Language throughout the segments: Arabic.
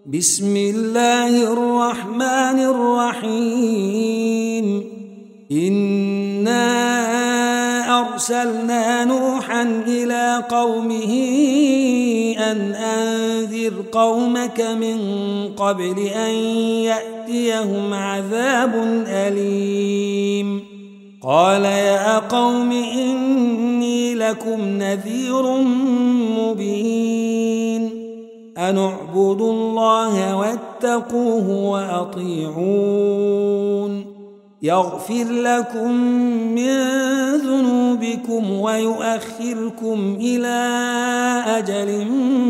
بسم الله الرحمن الرحيم إنا أرسلنا نوحا إلى قومه أن أنذر قومك من قبل أن يأتيهم عذاب أليم قال يا قوم إني لكم نذير مبين أن اعبدوا الله واتقوه وأطيعون يغفر لكم من ذنوبكم ويؤخركم إلى أجل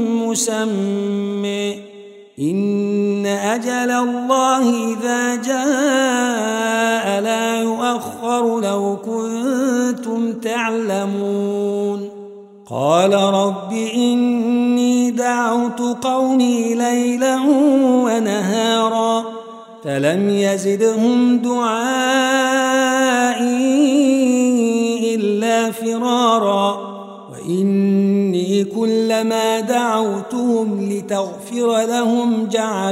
مسمى إن أجل الله إذا جاء لا يؤخر لو كنتم تعلمون قال رب إني دعوت قومي ليلا ونهارا فلم يزدهم دعائي إلا فرارا وإني كلما دعوتهم لتغفر لهم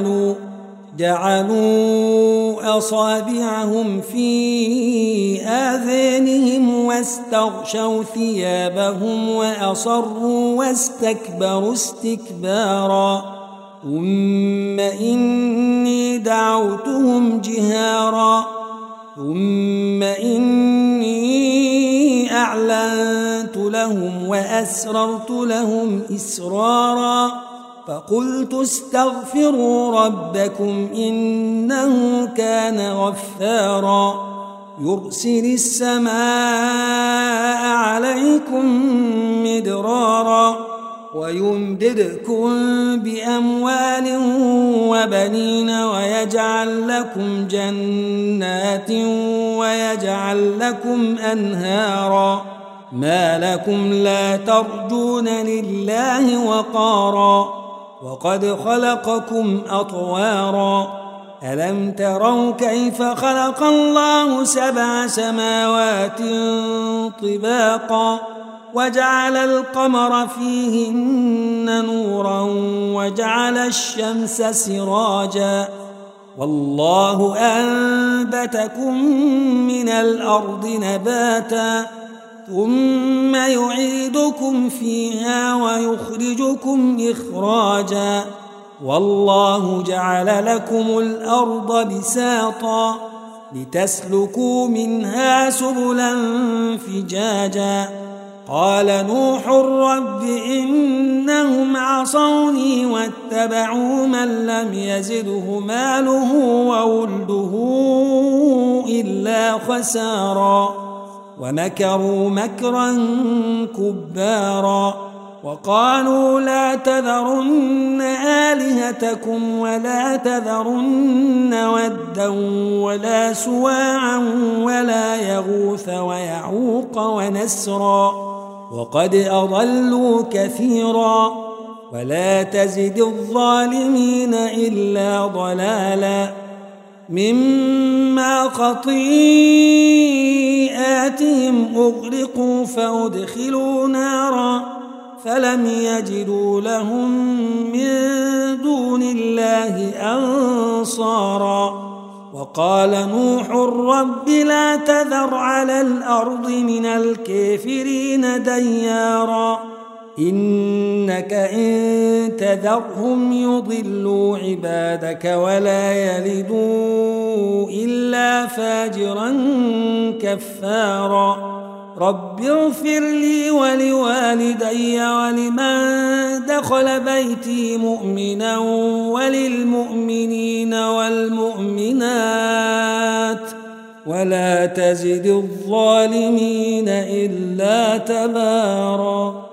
جعلوا أصابعهم في آذانهم واستغشوا ثيابهم وأصروا واستكبروا استكبارا ثم إني دعوتهم جهارا ثم إني أعلنت لهم وأسررت لهم إسرارا فقلت استغفروا ربكم إنه كان غفارا يرسل السماء عليكم مدرارا ويمددكم بأموال وبنين ويجعل لكم جنات ويجعل لكم أنهارا ما لكم لا ترجون لله وقارا وقد خلقكم أطوارا ألم تروا كيف خلق الله 7 سماوات طباقا وجعل القمر فيهن نورا وجعل الشمس سراجا والله أنبتكم من الأرض نباتا ثم يعيدكم فيها ويخرجكم إخراجا والله جعل لكم الأرض بساطا لتسلكوا منها سبلا فجاجا قال نوح رب إنهم عصوني واتبعوا من لم يزده ماله وولده إلا خسارا ومكروا مكرا كبارا وقالوا لا تذرن آلهتكم ولا تذرن ودا ولا سواعا ولا يغوث ويعوق ونسرا وقد أضلوا كثيرا ولا تزد الظالمين إلا ضلالا مما خطيئاتهم أغرقوا فأدخلوا نارا فلم يجدوا لهم من دون الله أنصارا وقال نوح رب لا تذر على الأرض من الكافرين ديارا إنك إن تذرهم يضلوا عبادك ولا يلدوا إلا فاجرا كفارا رب اغفر لي ولوالدي ولمن دخل بيتي مؤمنا وللمؤمنين والمؤمنات ولا تزد الظالمين إلا تبارا.